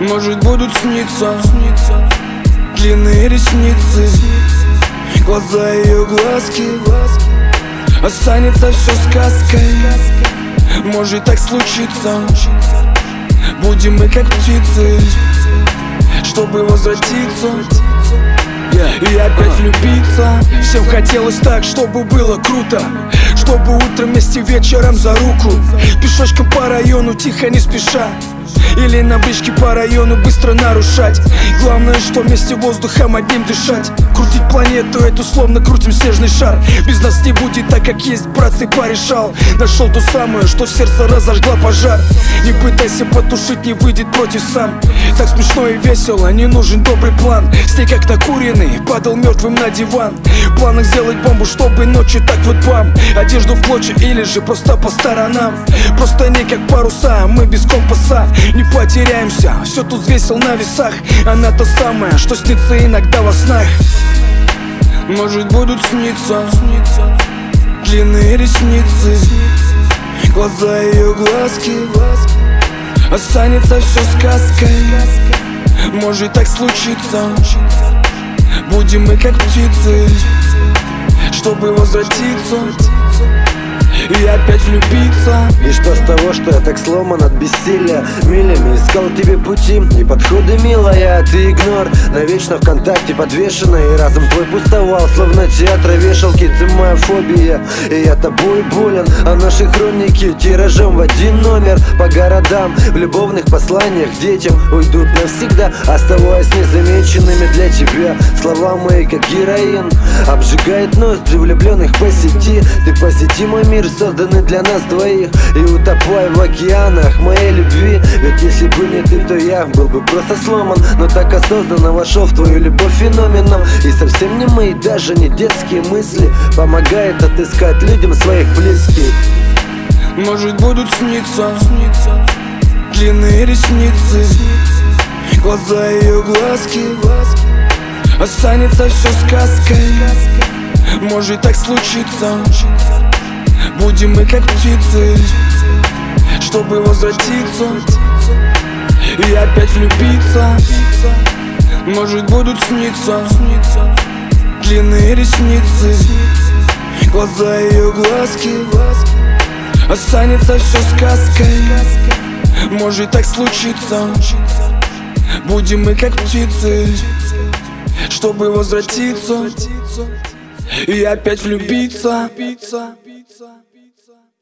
Может, будут сниться длинные ресницы, глаза ее глазки. Останется все сказкой. Может так случиться. Будем мы как птицы, чтобы возвратиться и опять влюбиться. Всем хотелось так, чтобы было круто, чтобы утром вместе вечером за руку, пешочком по району тихо не спеша, или на бричке по району быстро нарушать. Главное, что вместе воздухом одним дышать. Крутить планету эту, словно крутим снежный шар. Без нас не будет так, как есть, братцы, порешал. Нашел ту самую, что в сердце разожгла пожар. Не пытайся потушить, не выйдет против сам. Так смешно и весело, не нужен добрый план. С ней как накуренный, падал мертвым на диван. В планах сделать бомбу, чтобы ночью так вот бам. Одежду в клочья или же просто по сторонам. Просто не как паруса, мы без компаса не потеряемся, все тут взвесил на весах. Она та самая, что снится иногда во снах. Может, будут сниться длинные ресницы, глаза ее глазки. Останется все сказкой. Может так случиться. Будем мы как птицы, чтобы возвратиться и опять влюбиться. И что с того, что я так сломан от бессилия? Милями искал тебе пути и подходы, милая, ты игнор. Навечно ВКонтакте подвешена, и разум твой пустовал, словно театра вешалки. Ты моя фобия, и я тобой болен. А наши хроники тиражом в один номер по городам, в любовных посланиях детям уйдут навсегда, оставаясь незамеченными для тебя. Слова мои как героин, обжигает нос при влюбленных по сети. Ты посети мой мир, созданы для нас двоих, и утопай в океанах моей любви. Ведь если бы не ты, то я был бы просто сломан, но так осознанно вошел в твою любовь феноменом. И совсем не мои, даже не детские мысли помогает отыскать людям своих близких. Может, будут сниться длинные ресницы, глаза ее глазки. Останется все сказкой. Может так случиться. Будем мы как птицы, чтобы возвратиться и опять влюбиться. Может, будут сниться длинные ресницы, глаза ее глазки. Останется все сказкой. Может так случиться. Будем мы как птицы, чтобы возвратиться и опять влюбиться.